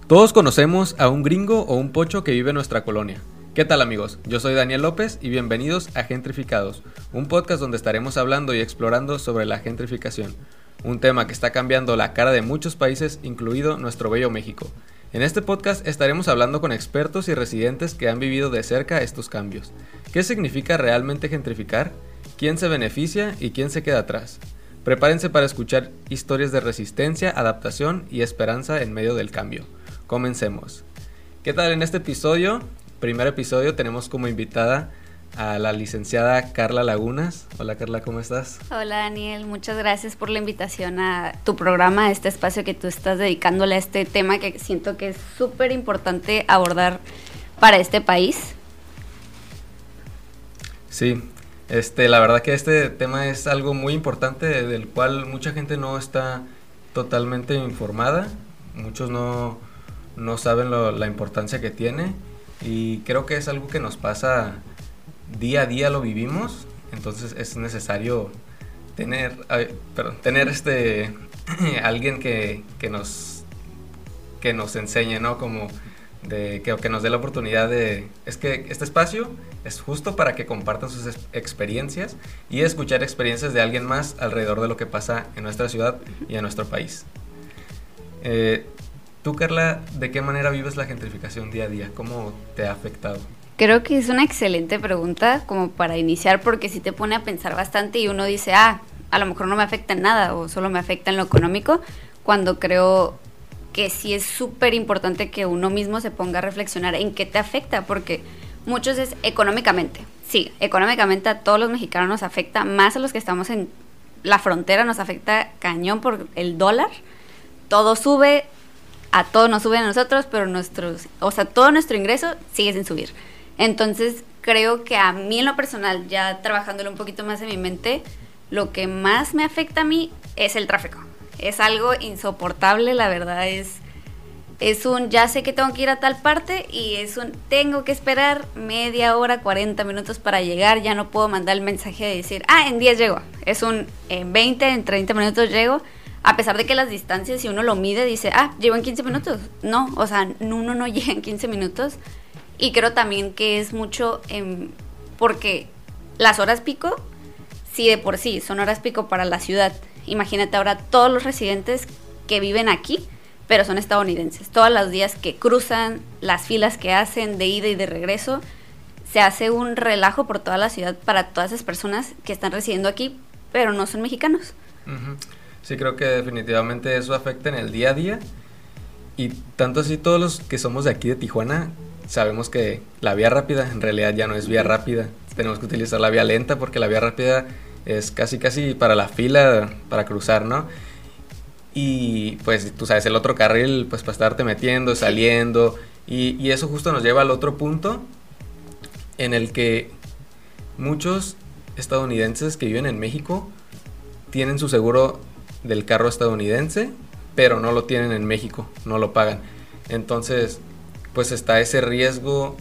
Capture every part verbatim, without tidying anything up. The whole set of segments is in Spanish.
Todos conocemos a un gringo o un pocho que vive en nuestra colonia. ¿Qué tal, amigos? Yo soy Daniel López y bienvenidos a Gentrificados, un podcast donde estaremos hablando y explorando sobre la gentrificación, un tema que está cambiando la cara de muchos países, incluido nuestro bello México. En este podcast estaremos hablando con expertos y residentes que han vivido de cerca estos cambios. ¿Qué significa realmente gentrificar? ¿Quién se beneficia y quién se queda atrás? Prepárense para escuchar historias de resistencia, adaptación y esperanza en medio del cambio. Comencemos. ¿Qué tal? En este episodio, primer episodio, tenemos como invitada a la licenciada Carla Lagunas. Hola Carla, ¿cómo estás? Hola Daniel, muchas gracias por la invitación a tu programa, a este espacio que tú estás dedicándole a este tema que siento que es súper importante abordar para este país. Sí, este, la verdad que este tema es algo muy importante del cual mucha gente no está totalmente informada, muchos no, no saben lo, la importancia que tiene y creo que es algo que nos pasa día a día, lo vivimos, entonces es necesario tener, ay, perdón, tener este alguien que, que nos que nos enseñe, ¿no? Como de que, que nos dé la oportunidad de, es que este espacio es justo para que compartan sus experiencias y escuchar experiencias de alguien más alrededor de lo que pasa en nuestra ciudad y en nuestro país. Eh, tú, Carla, ¿de qué manera vives la gentrificación día a día? ¿Cómo te ha afectado? Creo que es una excelente pregunta como para iniciar, porque sí te pone a pensar bastante y uno dice, ah, a lo mejor no me afecta en nada o solo me afecta en lo económico, cuando creo que sí es súper importante que uno mismo se ponga a reflexionar en qué te afecta, porque muchos es económicamente. Sí, económicamente a todos los mexicanos nos afecta, más a los que estamos en la frontera nos afecta cañón por el dólar. Todo sube, a todos nos sube a nosotros, pero nuestros, o sea, todo nuestro ingreso sigue sin subir. Entonces creo que a mí en lo personal, ya trabajándolo un poquito más en mi mente, lo que más me afecta a mí es el tráfico. Es algo insoportable, la verdad, es, es un ya sé que tengo que ir a tal parte y es un tengo que esperar media hora, cuarenta minutos para llegar, ya no puedo mandar el mensaje de decir, ah, en diez llego, es un en veinte, en treinta minutos llego, a pesar de que las distancias, si uno lo mide, dice, ah, llego en quince minutos, no, o sea, uno no llega en quince minutos. Y creo también que es mucho eh, porque las horas pico, sí de por sí son horas pico para la ciudad. Imagínate ahora todos los residentes que viven aquí, pero son estadounidenses. Todos los días que cruzan, las filas que hacen de ida y de regreso, se hace un relajo por toda la ciudad para todas esas personas que están residiendo aquí, pero no son mexicanos. Uh-huh. Sí, creo que definitivamente eso afecta en el día a día. Y tanto así todos los que somos de aquí de Tijuana, sabemos que la vía rápida en realidad ya no es vía rápida. Tenemos que utilizar la vía lenta porque la vía rápida es casi casi para la fila, para cruzar, ¿no? Y pues tú sabes, el otro carril pues para estarte metiendo, saliendo. Y, y eso justo nos lleva al otro punto en el que muchos estadounidenses que viven en México tienen su seguro del carro estadounidense, pero no lo tienen en México, no lo pagan. Entonces pues está ese riesgo,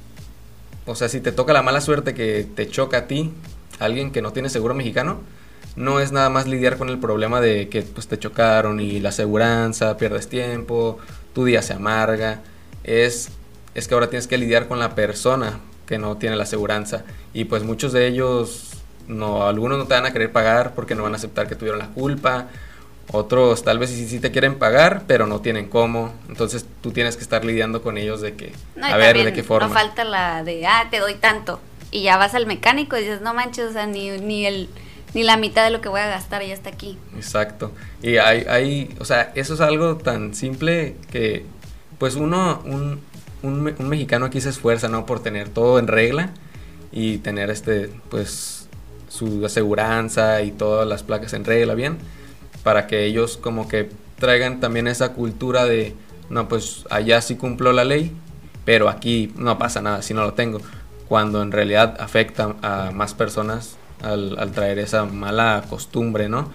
o sea, si te toca la mala suerte que te choca a ti, alguien que no tiene seguro mexicano, no es nada más lidiar con el problema de que pues te chocaron y la aseguranza, pierdes tiempo, tu día se amarga, es, es que ahora tienes que lidiar con la persona que no tiene la aseguranza y pues muchos de ellos, no, algunos no te van a querer pagar porque no van a aceptar que tuvieron la culpa. Otros tal vez sí, sí te quieren pagar, pero no tienen cómo. Entonces tú tienes que estar lidiando con ellos de que, no, a ver, de qué forma. No falta la de, ah, te doy tanto. Y ya vas al mecánico y dices, no manches, o sea, ni, ni, el, ni la mitad de lo que voy a gastar ya está aquí. Exacto. Y hay, hay, o sea, eso es algo tan simple que, pues uno, un, un, un mexicano aquí se esfuerza, ¿no? Por tener todo en regla y tener, este, pues, su aseguranza y todas las placas en regla, bien, para que ellos como que traigan también esa cultura de, no, pues allá sí cumplo la ley, pero aquí no pasa nada si no lo tengo, cuando en realidad afecta a más personas al, al traer esa mala costumbre, ¿no?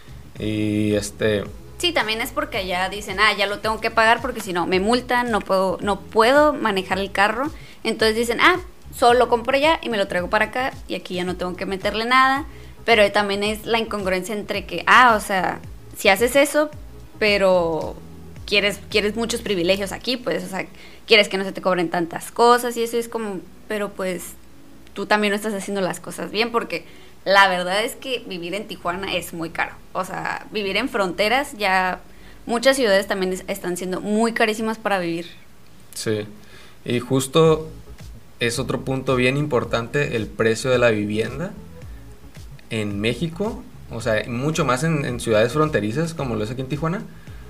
Y este... Sí, también es porque allá dicen, ah, ya lo tengo que pagar porque si no me multan, no puedo, no puedo manejar el carro, entonces dicen, ah, solo lo compro allá y me lo traigo para acá y aquí ya no tengo que meterle nada. Pero también es la incongruencia entre que, ah, o sea, si haces eso, pero quieres, quieres muchos privilegios aquí, pues, o sea, quieres que no se te cobren tantas cosas y eso es como, pero pues tú también no estás haciendo las cosas bien, porque la verdad es que vivir en Tijuana es muy caro. O sea, vivir en fronteras, ya muchas ciudades también están siendo muy carísimas para vivir. Sí, y justo es otro punto bien importante, el precio de la vivienda en México, o sea, mucho más en, en ciudades fronterizas como lo es aquí en Tijuana.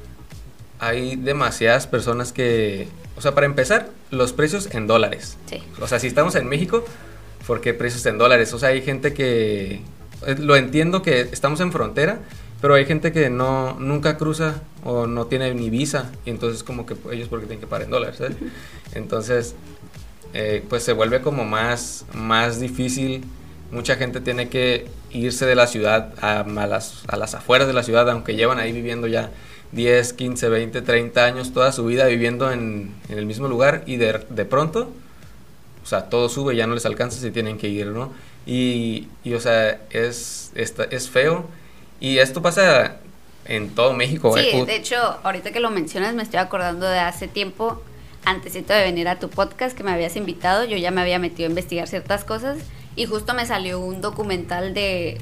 Hay demasiadas personas que, o sea, para empezar, los precios en dólares. Sí. O sea, si estamos en México, ¿por qué precios en dólares? O sea, hay gente que, lo entiendo que estamos en frontera, pero hay gente que no nunca cruza o no tiene ni visa, y entonces como que ellos porque tienen que pagar en dólares, ¿sabes? Entonces, eh, pues se vuelve como más, más difícil. Mucha gente tiene que irse de la ciudad a, a, las, a las afueras de la ciudad, aunque llevan ahí viviendo ya diez, quince, veinte, treinta años, toda su vida viviendo en, en el mismo lugar, y de, de pronto, o sea, todo sube, ya no les alcanza, si tienen que ir, ¿no? Y, y o sea, es, es, es feo, y esto pasa en todo México. Sí, ¿eh? De hecho, ahorita que lo mencionas, me estoy acordando de hace tiempo, antesito de venir a tu podcast, que me habías invitado, yo ya me había metido a investigar ciertas cosas, y justo me salió un documental de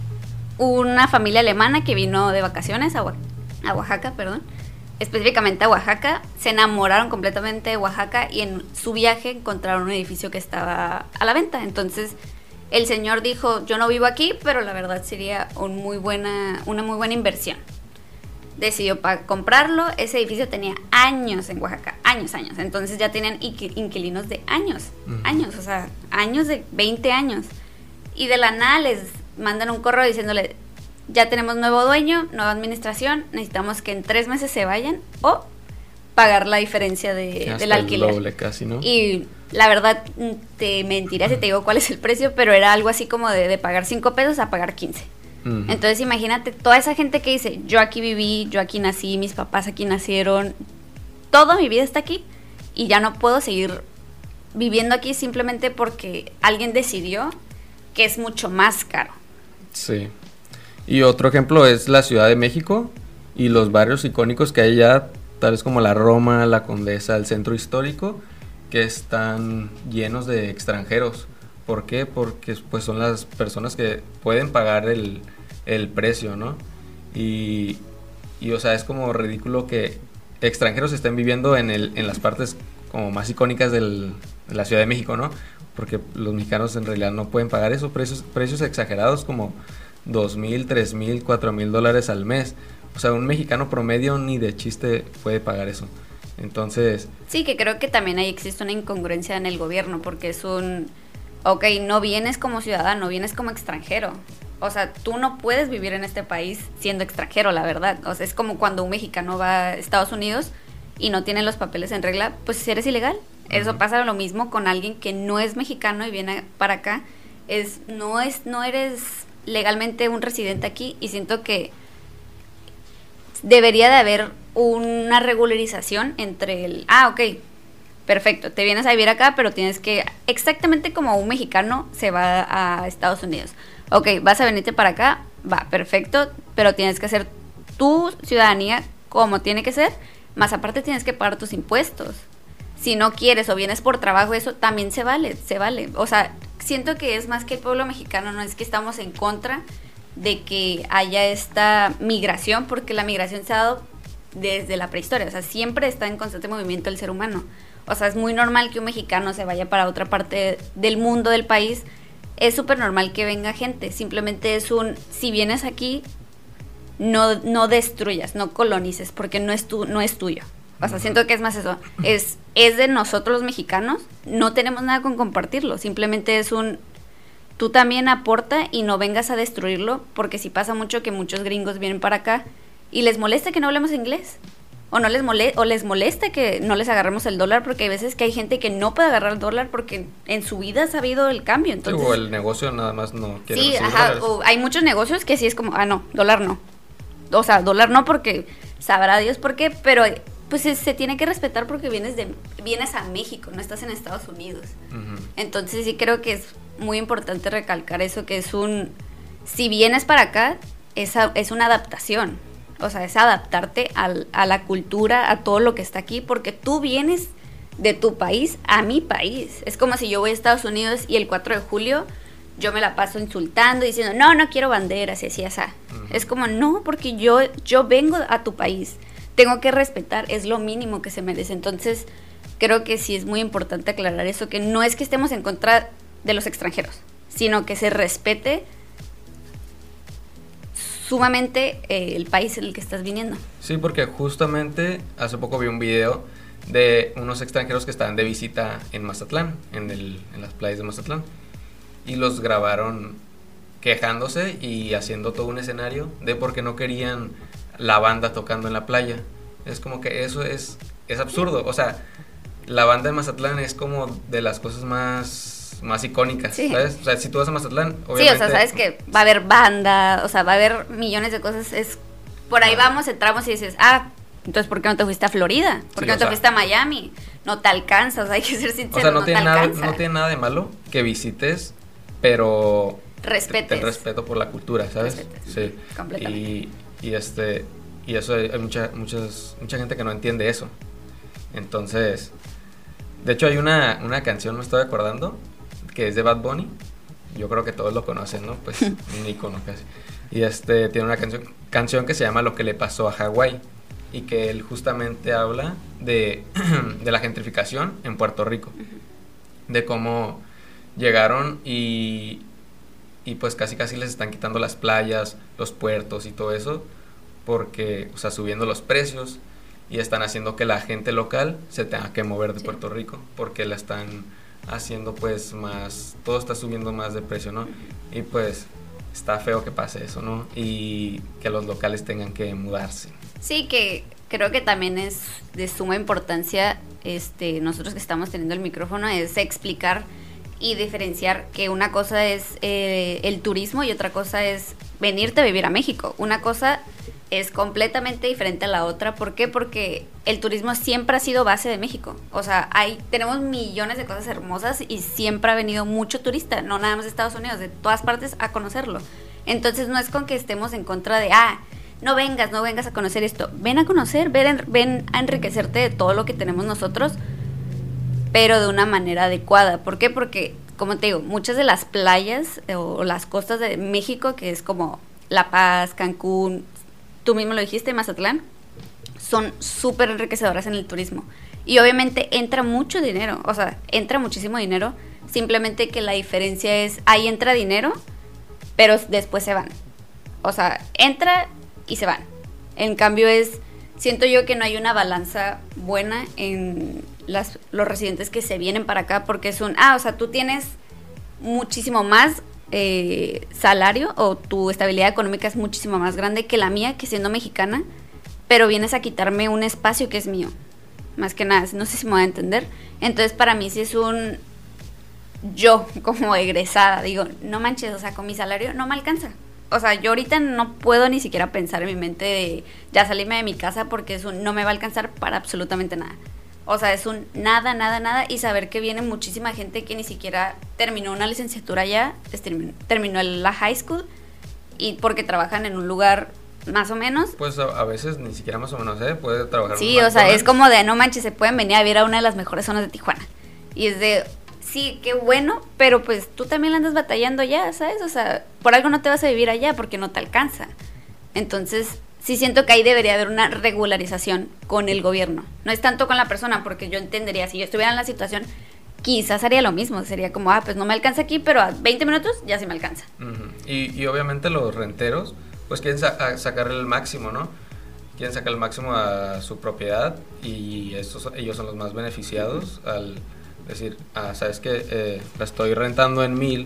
una familia alemana que vino de vacaciones a Oaxaca, a Oaxaca, perdón, específicamente a Oaxaca. Se enamoraron completamente de Oaxaca y en su viaje encontraron un edificio que estaba a la venta. Entonces el señor dijo, yo no vivo aquí, pero la verdad sería un muy buena, una muy buena inversión. Decidió pa- comprarlo. Ese edificio tenía años en Oaxaca, años, años. Entonces ya tenían inqui- inquilinos de años, uh-huh. años, o sea, años de veinte años. Y de la nada les mandan un correo diciéndole, ya tenemos nuevo dueño, nueva administración, necesitamos que en tres meses se vayan o pagar la diferencia de, del alquiler. El doble casi, ¿no? Y la verdad, te mentiría si te digo cuál es el precio, pero era algo así como de, de pagar cinco pesos a pagar quince. Uh-huh. Entonces imagínate toda esa gente que dice, yo aquí viví, yo aquí nací, mis papás aquí nacieron, toda mi vida está aquí y ya no puedo seguir viviendo aquí simplemente porque alguien decidió que es mucho más caro. Sí. Y otro ejemplo es la Ciudad de México y los barrios icónicos que hay allá, tales como la Roma, la Condesa, el Centro Histórico, que están llenos de extranjeros. ¿Por qué? Porque pues son las personas que pueden pagar el, el precio, ¿no? Y, y, o sea, es como ridículo que extranjeros estén viviendo en, el, en las partes como más icónicas del, de la Ciudad de México, ¿no? Porque los mexicanos en realidad no pueden pagar eso, precios, precios exagerados como dos mil, tres mil, cuatro mil dólares al mes. O sea, un mexicano promedio ni de chiste puede pagar eso. Entonces... Sí, que creo que también ahí existe una incongruencia en el gobierno, porque es un... Ok, no vienes como ciudadano, vienes como extranjero. O sea, tú no puedes vivir en este país siendo extranjero, la verdad. O sea, es como cuando un mexicano va a Estados Unidos y no tiene los papeles en regla, pues si eres ilegal. Uh-huh. Eso pasa lo mismo con alguien que no es mexicano y viene para acá. Es, no, es, no eres legalmente un residente aquí, y siento que debería de haber una regularización entre el... Ah, ok, perfecto, te vienes a vivir acá, pero tienes que... Exactamente como un mexicano se va a Estados Unidos. Ok, vas a venirte para acá, va, perfecto, pero tienes que hacer tu ciudadanía como tiene que ser, más aparte tienes que pagar tus impuestos. Si no quieres o vienes por trabajo, eso también se vale, se vale. O sea, siento que es más que el pueblo mexicano, no es que estamos en contra de que haya esta migración, porque la migración se ha dado desde la prehistoria, o sea, siempre está en constante movimiento el ser humano. O sea, es muy normal que un mexicano se vaya para otra parte del mundo, del país. Es súper normal que venga gente, simplemente es un, si vienes aquí, no, no destruyas, no colonices, porque no es, tu, no es tuyo. O sea, siento que es más eso, es, es de nosotros los mexicanos, no tenemos nada con compartirlo, simplemente es un, tú también aporta y no vengas a destruirlo, porque si pasa mucho que muchos gringos vienen para acá y les molesta que no hablemos inglés, o no les mole, o les molesta que no les agarremos el dólar, porque hay veces que hay gente que no puede agarrar el dólar porque en su vida ha sabido el cambio. Entonces, o el negocio nada más no quiere. Sí, ajá, o hay muchos negocios que sí es como, ah, no, dólar no. O sea, dólar no, porque sabrá Dios por qué, pero pues se, se tiene que respetar porque vienes de vienes a México, no estás en Estados Unidos. Uh-huh. Entonces sí creo que es muy importante recalcar eso, que es un, si vienes para acá, es, a, es una adaptación. O sea, es adaptarte al, a la cultura, a todo lo que está aquí, porque tú vienes de tu país a mi país. Es como si yo voy a Estados Unidos y el cuatro de julio yo me la paso insultando, diciendo, no, no quiero banderas, y así, así. Uh-huh. Es como, no, porque yo, yo vengo a tu país, tengo que respetar, es lo mínimo que se merece. Entonces, creo que sí es muy importante aclarar eso, que no es que estemos en contra de los extranjeros, sino que se respete sumamente eh, el país en el que estás viniendo. Sí, porque justamente hace poco vi un video de unos extranjeros que estaban de visita en Mazatlán, en, el, en las playas de Mazatlán, y los grabaron quejándose y haciendo todo un escenario de por qué no querían la banda tocando en la playa. Es como que eso es, es absurdo. O sea, la banda de Mazatlán es como de las cosas más, más icónicas, sí. ¿Sabes? O sea, si tú vas a Mazatlán, obviamente... Sí, o sea, sabes que va a haber banda, o sea, va a haber millones de cosas. Es por ahí vamos, entramos y dices, ah, entonces, ¿por qué no te fuiste a Florida? ¿Por qué sí, no te sea, fuiste a Miami? No te alcanza, o sea, hay que ser sincero, o sea, no, no tiene te nada, alcanza. No tiene nada de malo que visites, pero... Respetes. Ten respeto por la cultura, ¿sabes? Respetes. Sí. Completamente. Y, y, este, y eso hay mucha, muchas, mucha gente que no entiende eso. Entonces, de hecho hay una, una canción, me estoy acordando, que es de Bad Bunny. Yo creo que todos lo conocen, ¿no? Pues un icono casi. Y este tiene una canción, canción que se llama Lo que le pasó a Hawái, y que él justamente habla de, de la gentrificación en Puerto Rico, de cómo llegaron y, y pues casi casi les están quitando las playas, los puertos y todo eso, porque, o sea, subiendo los precios, y están haciendo que la gente local se tenga que mover de sí. Puerto Rico, porque la están haciendo pues más, todo está subiendo más de precio, ¿no? Y pues está feo que pase eso, ¿no? Y que los locales tengan que mudarse. Sí, que creo que también es de suma importancia, este, nosotros que estamos teniendo el micrófono, es explicar y diferenciar que una cosa es eh, el turismo y otra cosa es venirte a vivir a México. Una cosa es completamente diferente a la otra. ¿Por qué? Porque el turismo siempre ha sido base de México. O sea, hay, tenemos millones de cosas hermosas y siempre ha venido mucho turista, no nada más de Estados Unidos, de todas partes a conocerlo. Entonces no es con que estemos en contra de, ah, no vengas, no vengas a conocer esto. Ven a conocer, ven, ven a enriquecerte de todo lo que tenemos nosotros, pero de una manera adecuada. ¿Por qué? Porque, como te digo, muchas de las playas o las costas de México, que es como La Paz, Cancún, tú mismo lo dijiste, Mazatlán, son súper enriquecedoras en el turismo. Y obviamente entra mucho dinero, o sea, entra muchísimo dinero, simplemente que la diferencia es, ahí entra dinero, pero después se van. O sea, entra y se van. En cambio es, siento yo que no hay una balanza buena en las, los residentes que se vienen para acá, porque es un, ah, o sea, tú tienes muchísimo más eh, salario, o tu estabilidad económica es muchísimo más grande que la mía, que siendo mexicana, pero vienes a quitarme un espacio que es mío. Más que nada, no sé si me voy a entender. Entonces para mí sí es un, yo como egresada, digo, no manches, o sea, con mi salario no me alcanza. O sea, yo ahorita no puedo ni siquiera pensar en mi mente de ya salirme de mi casa, porque es un, no me va a alcanzar para absolutamente nada. O sea, es un nada, nada, nada, y saber que viene muchísima gente que ni siquiera terminó una licenciatura ya, terminó, terminó la high school, y porque trabajan en un lugar más o menos. Pues a, a veces ni siquiera más o menos, ¿eh? Puede trabajar. Sí, o sea, es como de, no manches, se pueden venir a vivir a una de las mejores zonas de Tijuana. Y es de, sí, qué bueno, pero pues tú también la andas batallando ya, ¿sabes? O sea, por algo no te vas a vivir allá porque no te alcanza. Entonces, sí siento que ahí debería haber una regularización con el gobierno. No es tanto con la persona, porque yo entendería, si yo estuviera en la situación, quizás haría lo mismo. Sería como, ah, pues no me alcanza aquí, pero a veinte minutos ya sí me alcanza. Uh-huh. y, y obviamente los renteros, pues quieren sa- sacar el máximo, ¿no? Quieren sacar el máximo a su propiedad, y estos, ellos son los más beneficiados al decir, ah, ¿sabes qué? Eh, la estoy rentando en mil,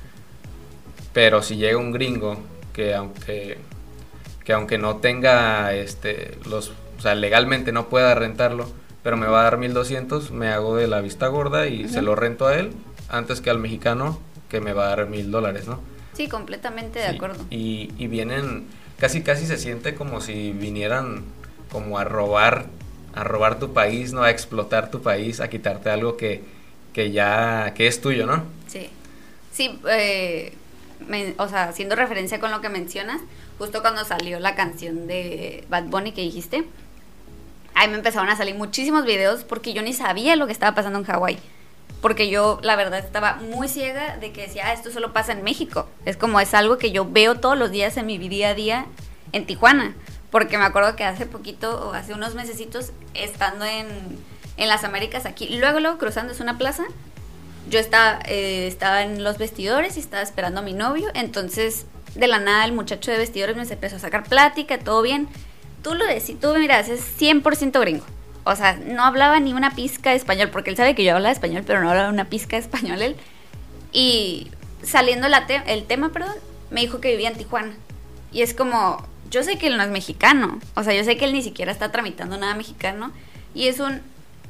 pero si llega un gringo que aunque... que aunque no tenga este los, o sea, legalmente no pueda rentarlo, pero me va a dar mil doscientos, me hago de la vista gorda y uh-huh. se lo rento a él antes que al mexicano, que me va a dar mil dólares, ¿no? Sí, completamente de sí, acuerdo. Y, y vienen, casi casi se siente como si vinieran como a robar, a robar tu país, ¿no? A explotar tu país, a quitarte algo que, que ya, que es tuyo, ¿no? Sí, sí, eh, me, o sea, haciendo referencia con lo que mencionas, justo cuando salió la canción de Bad Bunny que dijiste, ahí me empezaron a salir muchísimos videos porque yo ni sabía lo que estaba pasando en Hawái. Porque yo, la verdad, estaba muy ciega de que decía, ah, esto solo pasa en México. Es como, es algo que yo veo todos los días en mi día a día en Tijuana. Porque me acuerdo que hace poquito, o hace unos mesecitos, estando en, en las Américas aquí, luego, luego cruzando, es una plaza, yo estaba, eh, estaba en los vestidores y estaba esperando a mi novio. Entonces, de la nada, el muchacho de vestidores me empezó a sacar plática, todo bien. Tú lo decís, tú miras, es cien por ciento gringo. O sea, no hablaba ni una pizca de español, porque él sabe que yo hablaba español, pero no hablaba una pizca de español él. Y saliendo la te- el tema, perdón, me dijo que vivía en Tijuana. Y es como, yo sé que él no es mexicano. O sea, yo sé que él ni siquiera está tramitando nada mexicano. Y es un,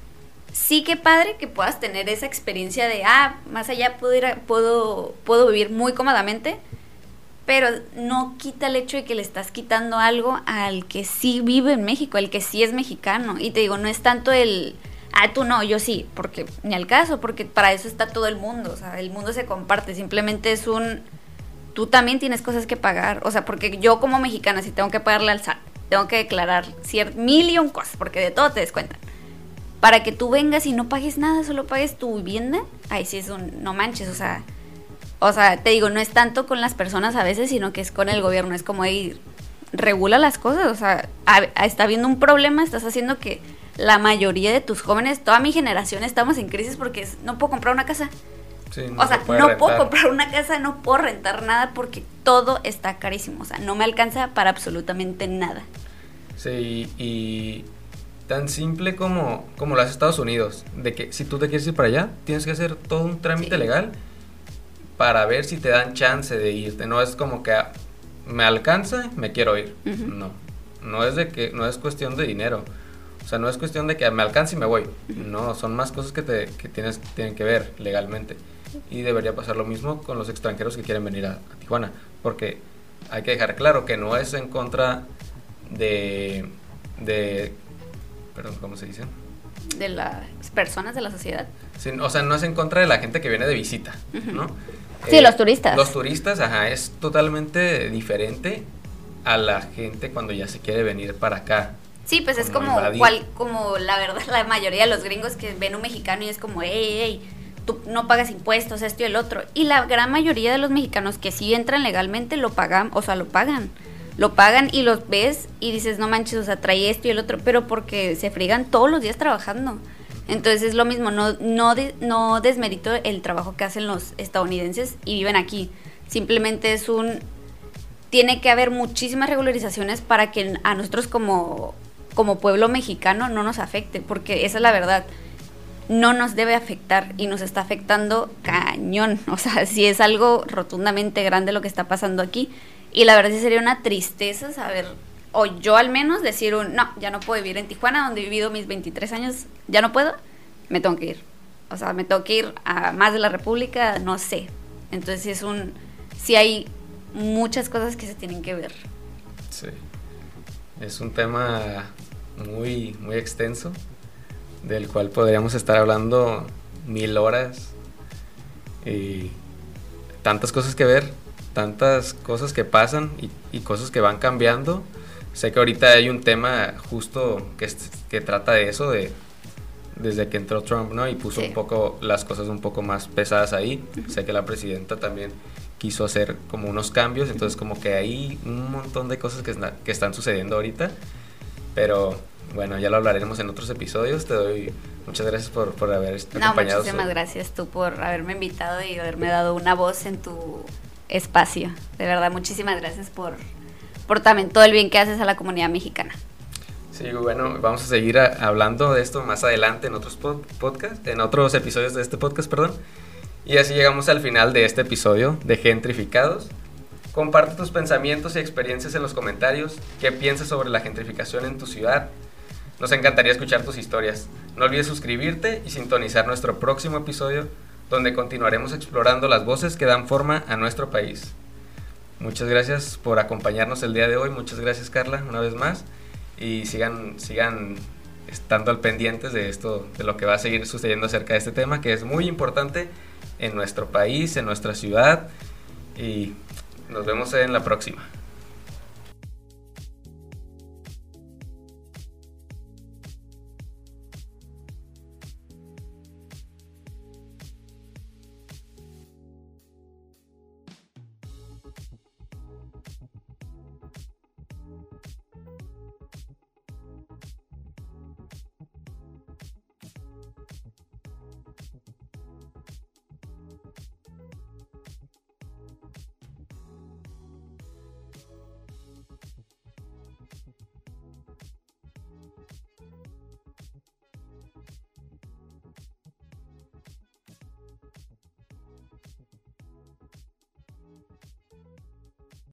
sí que padre que puedas tener esa experiencia de, ah, más allá puedo, ir a- puedo, puedo vivir muy cómodamente. Pero no quita el hecho de que le estás quitando algo al que sí vive en México, al que sí es mexicano. Y te digo, no es tanto el, ah, tú no, yo sí, porque ni al caso, porque para eso está todo el mundo. O sea, el mundo se comparte, simplemente es un, tú también tienes cosas que pagar. O sea, porque yo como mexicana, si tengo que pagarle al S A T, tengo que declarar cier- mil y un cosas, porque de todo te descuentan. Para que tú vengas y no pagues nada, solo pagues tu vivienda, ahí sí es un, no manches, o sea... O sea, te digo, no es tanto con las personas a veces, sino que es con el gobierno. Es como, hey, regula las cosas. O sea, a, a, está habiendo un problema, estás haciendo que la mayoría de tus jóvenes, toda mi generación, estamos en crisis porque es, no puedo comprar una casa. Sí, no o sea, se no rentar. puedo comprar una casa, no puedo rentar nada porque todo está carísimo. O sea, no me alcanza para absolutamente nada. Sí, y tan simple como, como lo hace Estados Unidos, de que si tú te quieres ir para allá, tienes que hacer todo un trámite Sí. legal para ver si te dan chance de irte. No es como que ah, me alcanza, me quiero ir. Uh-huh. No, no es de que no es cuestión de dinero. O sea, no es cuestión de que me alcance y me voy. Uh-huh. No, son más cosas que te que tienes tienen que ver legalmente. Y debería pasar lo mismo con los extranjeros que quieren venir a, a Tijuana, porque hay que dejar claro que no es en contra de de perdón, ¿cómo se dice? De las personas de la sociedad. Sí, o sea, no es en contra de la gente que viene de visita, Uh-huh. ¿no? Sí, Eh, los turistas. Los turistas, ajá, es totalmente diferente a la gente cuando ya se quiere venir para acá. Sí, pues es como invadir. cual, como la verdad la mayoría de los gringos que ven un mexicano y es como, hey, hey, tú no pagas impuestos, esto y el otro. Y la gran mayoría de los mexicanos que sí entran legalmente lo pagan, o sea, lo pagan. Lo pagan y los ves y dices, no manches, o sea, trae esto y el otro, pero porque se friegan todos los días trabajando. Entonces es lo mismo, no, no, de, no desmerito el trabajo que hacen los estadounidenses y viven aquí. Simplemente es un... Tiene que haber muchísimas regularizaciones para que a nosotros como, como pueblo mexicano no nos afecte, porque esa es la verdad. No nos debe afectar y nos está afectando cañón. O sea, sí es algo rotundamente grande lo que está pasando aquí. Y la verdad sí sería una tristeza saber... O yo al menos decir un, no, ya no puedo vivir en Tijuana, donde he vivido mis veintitrés años, ya no puedo, me tengo que ir. O sea, me tengo que ir a más de la República, no sé. Entonces sí es un, sí hay muchas cosas que se tienen que ver. Sí, es un tema muy, muy extenso, del cual podríamos estar hablando mil horas. Y tantas cosas que ver, tantas cosas que pasan y, y cosas que van cambiando. Sé que ahorita hay un tema justo que, que trata de eso, de desde que entró Trump, ¿no? Y puso Sí. un poco las cosas un poco más pesadas ahí. Uh-huh. Sé que la presidenta también quiso hacer como unos cambios, entonces como que hay un montón de cosas que, que están sucediendo ahorita. Pero bueno, ya lo hablaremos en otros episodios. Te doy muchas gracias por, por haber acompañado. No, muchísimas gracias tú por haberme invitado y haberme dado una voz en tu espacio. De verdad, muchísimas gracias por... por también todo el bien que haces a la comunidad mexicana. Sí, bueno, vamos a seguir a, hablando de esto más adelante en otros pod, podcast, en otros episodios de este podcast, perdón. Y así llegamos al final de este episodio de Gentrificados. Comparte tus pensamientos y experiencias en los comentarios. ¿Qué piensas sobre la gentrificación en tu ciudad? Nos encantaría escuchar tus historias. No olvides suscribirte y sintonizar nuestro próximo episodio, donde continuaremos explorando las voces que dan forma a nuestro país. Muchas gracias por acompañarnos el día de hoy. Muchas gracias, Carla, una vez más. Y sigan, sigan estando al pendientes de esto, de lo que va a seguir sucediendo acerca de este tema, que es muy importante en nuestro país, en nuestra ciudad. Y nos vemos en la próxima.